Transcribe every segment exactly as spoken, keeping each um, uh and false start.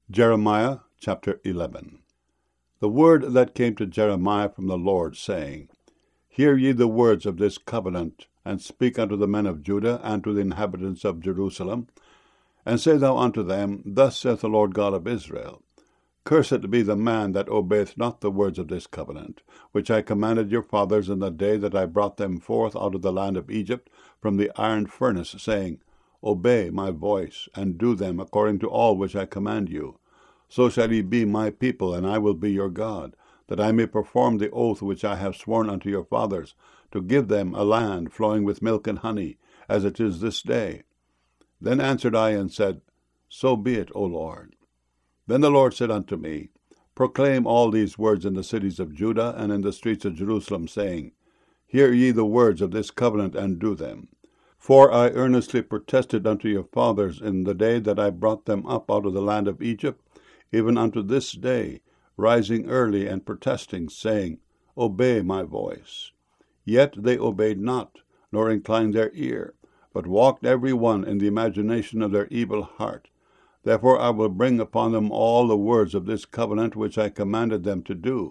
Jeremiah chapter eleven. The word that came to Jeremiah from the Lord, saying, Hear ye the words of this covenant, and speak unto the men of Judah, and to the inhabitants of Jerusalem, and say thou unto them, Thus saith the Lord God of Israel, Cursed be the man that obeyeth not the words of this covenant, which I commanded your fathers in the day that I brought them forth out of the land of Egypt from the iron furnace, saying, Obey my voice, and do them according to all which I command you. So shall ye be my people, and I will be your God, that I may perform the oath which I have sworn unto your fathers, to give them a land flowing with milk and honey, as it is this day. Then answered I and said, So be it, O Lord. Then the Lord said unto me, Proclaim all these words in the cities of Judah and in the streets of Jerusalem, saying, Hear ye the words of this covenant, and do them. For I earnestly protested unto your fathers in the day that I brought them up out of the land of Egypt, even unto this day, rising early and protesting, saying, Obey my voice. Yet they obeyed not, nor inclined their ear, but walked every one in the imagination of their evil heart. Therefore I will bring upon them all the words of this covenant which I commanded them to do.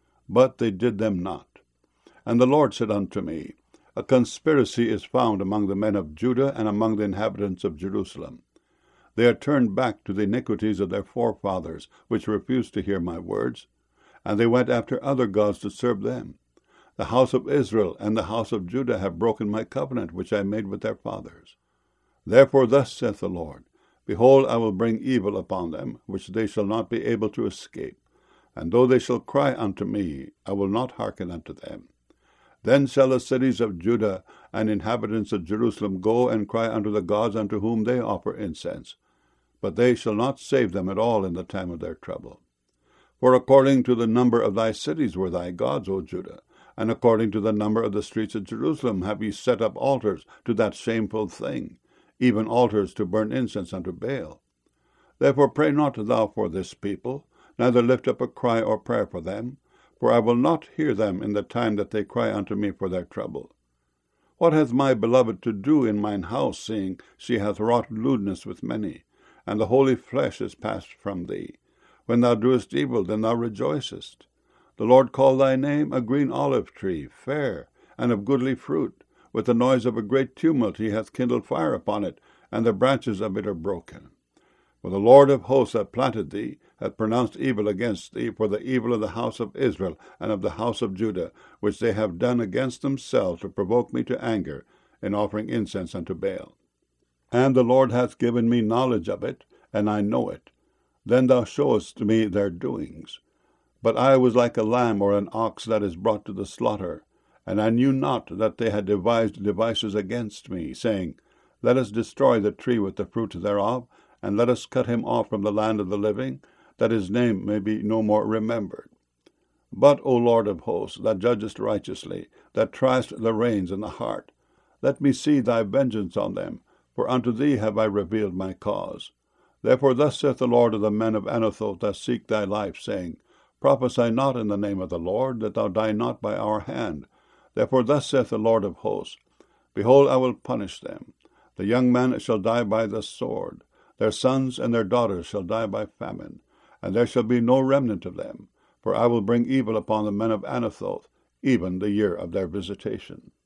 But they did them not. And the Lord said unto me, A conspiracy is found among the men of Judah and among the inhabitants of Jerusalem. They are turned back to the iniquities of their forefathers, which refused to hear my words, and they went after other gods to serve them. The house of Israel and the house of Judah have broken my covenant which I made with their fathers. Therefore thus saith the Lord, Behold, I will bring evil upon them, which they shall not be able to escape. And though they shall cry unto me, I will not hearken unto them. Then shall the cities of Judah and inhabitants of Jerusalem go and cry unto the gods unto whom they offer incense. But they shall not save them at all in the time of their trouble. For according to the number of thy cities were thy gods, O Judah, and according to the number of the streets of Jerusalem have ye set up altars to that shameful thing, even altars to burn incense unto Baal. Therefore pray not thou for this people, neither lift up a cry or prayer for them, for I will not hear them in the time that they cry unto me for their trouble. What hath my beloved to do in mine house, seeing she hath wrought lewdness with many, and the holy flesh is passed from thee? When thou doest evil, then thou rejoicest. The Lord called thy name a green olive tree, fair, and of goodly fruit. With the noise of a great tumult he hath kindled fire upon it, and the branches of it are broken. For the Lord of hosts that planted thee hath pronounced evil against thee for the evil of the house of Israel and of the house of Judah, which they have done against themselves to provoke me to anger, in offering incense unto Baal. And the Lord hath given me knowledge of it, and I know it. Then thou showest me their doings. But I was like a lamb or an ox that is brought to the slaughter, and I knew not that they had devised devices against me, saying, Let us destroy the tree with the fruit thereof, and let us cut him off from the land of the living, that his name may be no more remembered. But, O Lord of hosts, that judgest righteously, that triest the reins and the heart, let me see thy vengeance on them, for unto thee have I revealed my cause. Therefore thus saith the Lord of the men of Anathoth that seek thy life, saying, Prophesy not in the name of the Lord, that thou die not by our hand. Therefore thus saith the Lord of hosts, Behold, I will punish them. The young men shall die by the sword. Their sons and their daughters shall die by famine, and there shall be no remnant of them. For I will bring evil upon the men of Anathoth, even the year of their visitation.